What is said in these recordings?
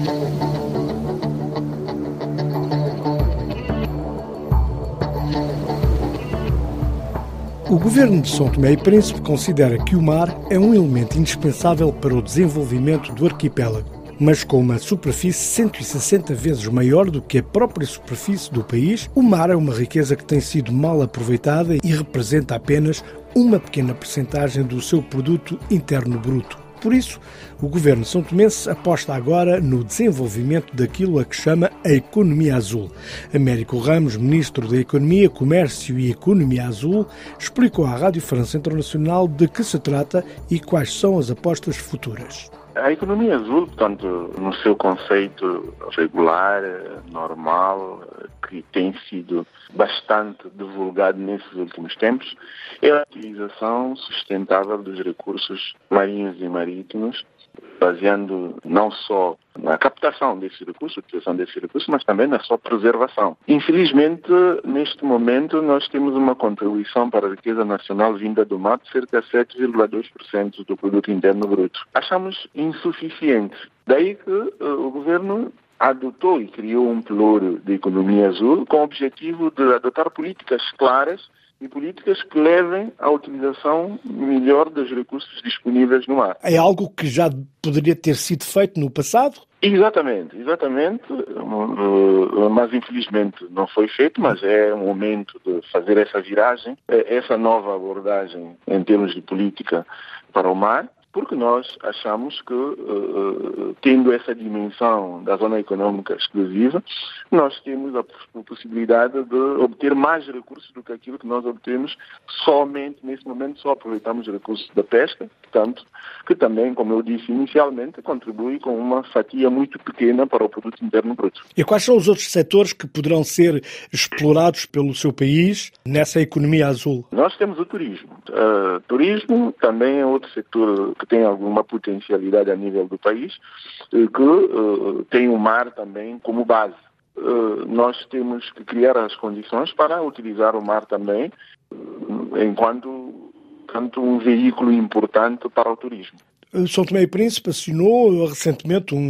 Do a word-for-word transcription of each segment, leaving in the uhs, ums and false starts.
O governo de São Tomé e Príncipe considera que o mar é um elemento indispensável para o desenvolvimento do arquipélago, mas com uma superfície cento e sessenta vezes maior do que a própria superfície do país, o mar é uma riqueza que tem sido mal aproveitada e representa apenas uma pequena percentagem do seu produto interno bruto. Por isso, o governo são-tomense aposta agora no desenvolvimento daquilo a que chama a economia azul. Américo Ramos, ministro da Economia, Comércio e Economia Azul, explicou à Rádio França Internacional de que se trata e quais são as apostas futuras. A economia azul, portanto, no seu conceito regular, normal, que tem sido bastante divulgado nesses últimos tempos, é a utilização sustentável dos recursos marinhos e marítimos, baseando não só na captação desses recursos, utilização desses recursos, mas também na sua preservação. Infelizmente, neste momento, nós temos uma contribuição para a riqueza nacional vinda do mar de cerca de sete vírgula dois por cento do produto interno bruto. Achamos insuficiente. Daí que uh, o governo adotou e criou um plano de economia azul com o objetivo de adotar políticas claras e políticas que levem à utilização melhor dos recursos disponíveis no mar. É algo que já poderia ter sido feito no passado? Exatamente, exatamente, mas infelizmente não foi feito, mas é o momento de fazer essa viragem, essa nova abordagem em termos de política para o mar, porque nós achamos que, uh, tendo essa dimensão da zona econômica exclusiva, nós temos a possibilidade de obter mais recursos do que aquilo que nós obtemos somente, nesse momento, só aproveitamos recursos da pesca, portanto, que também, como eu disse inicialmente, contribui com uma fatia muito pequena para o produto interno bruto. E quais são os outros setores que poderão ser explorados pelo seu país nessa economia azul? Nós temos o turismo. Uh, turismo também é outro setor que tem alguma potencialidade a nível do país, que uh, tem o mar também como base. Uh, nós temos que criar as condições para utilizar o mar também uh, enquanto, enquanto um veículo importante para o turismo. São Tomé e Príncipe assinou recentemente um,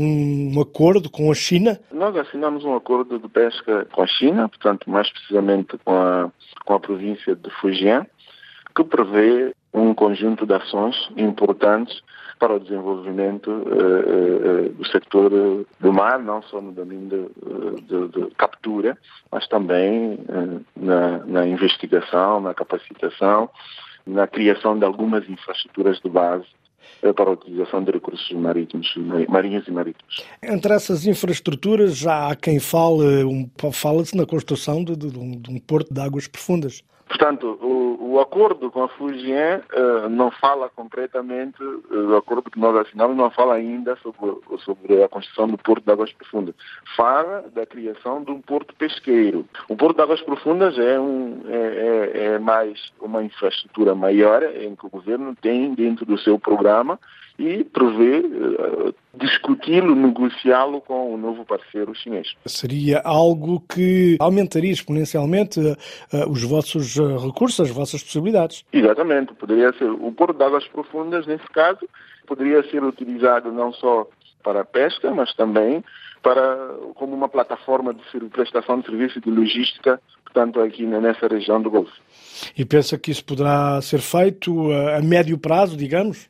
um acordo com a China. Nós assinamos um acordo de pesca com a China, portanto, mais precisamente com a, com a província de Fujian, que prevê um conjunto de ações importantes para o desenvolvimento uh, uh, do setor do mar, não só no domínio de, de, de captura, mas também uh, na, na investigação, na capacitação, na criação de algumas infraestruturas de base para a utilização de recursos marítimos, marinhos e marítimos. Entre essas infraestruturas já há quem fale, um, fala-se na construção de, de, de, um, de um porto de águas profundas. Portanto, o, o acordo com a Fujian uh, não fala concretamente, uh, o acordo que nós assinamos não fala ainda sobre, sobre a construção do porto de águas profundas. Fala da criação de um porto pesqueiro. O porto de águas profundas é, um, é, é, é mais uma infraestrutura maior em que o governo tem dentro do seu programa e prevê uh, discuti-lo, negociá-lo com o novo parceiro chinês. Seria algo que aumentaria exponencialmente uh, uh, os vossos uh, recursos, as vossas possibilidades. Exatamente. Poderia ser o porto de águas profundas, nesse caso, poderia ser utilizado não só para a pesca, mas também para, como uma plataforma de prestação de serviço de logística, portanto, aqui nessa região do Golfo. E pensa que isso poderá ser feito uh, a médio prazo, digamos?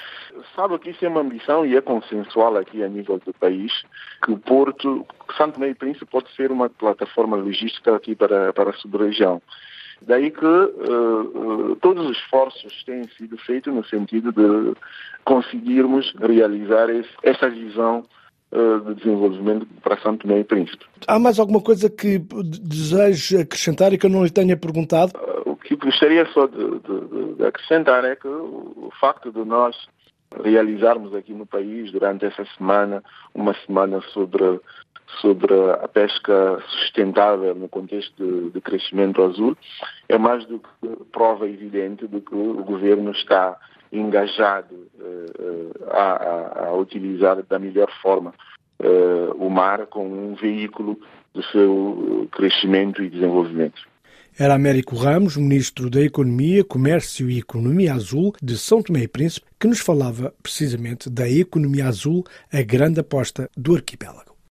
Sabe que isso é uma ambição e é consensual aqui a nível do país, que o Porto, São Tomé e Príncipe pode ser uma plataforma logística aqui para, para a sub-região. Daí que uh, uh, todos os esforços têm sido feitos no sentido de conseguirmos realizar esse, essa visão uh, de desenvolvimento para São Tomé e Príncipe. Há mais alguma coisa que deseje acrescentar e que eu não lhe tenha perguntado? Uh, o que gostaria só de, de, de acrescentar é que o, o facto de nós realizarmos aqui no país durante essa semana uma semana sobre, sobre a pesca sustentável no contexto de, de crescimento azul é mais do que prova evidente de que o governo está engajado uh, a, a, a utilizar da melhor forma uh, o mar como um veículo do seu crescimento e desenvolvimento. Era Américo Ramos, Ministro da Economia, Comércio e Economia Azul de São Tomé e Príncipe, que nos falava precisamente da economia azul, a grande aposta do arquipélago.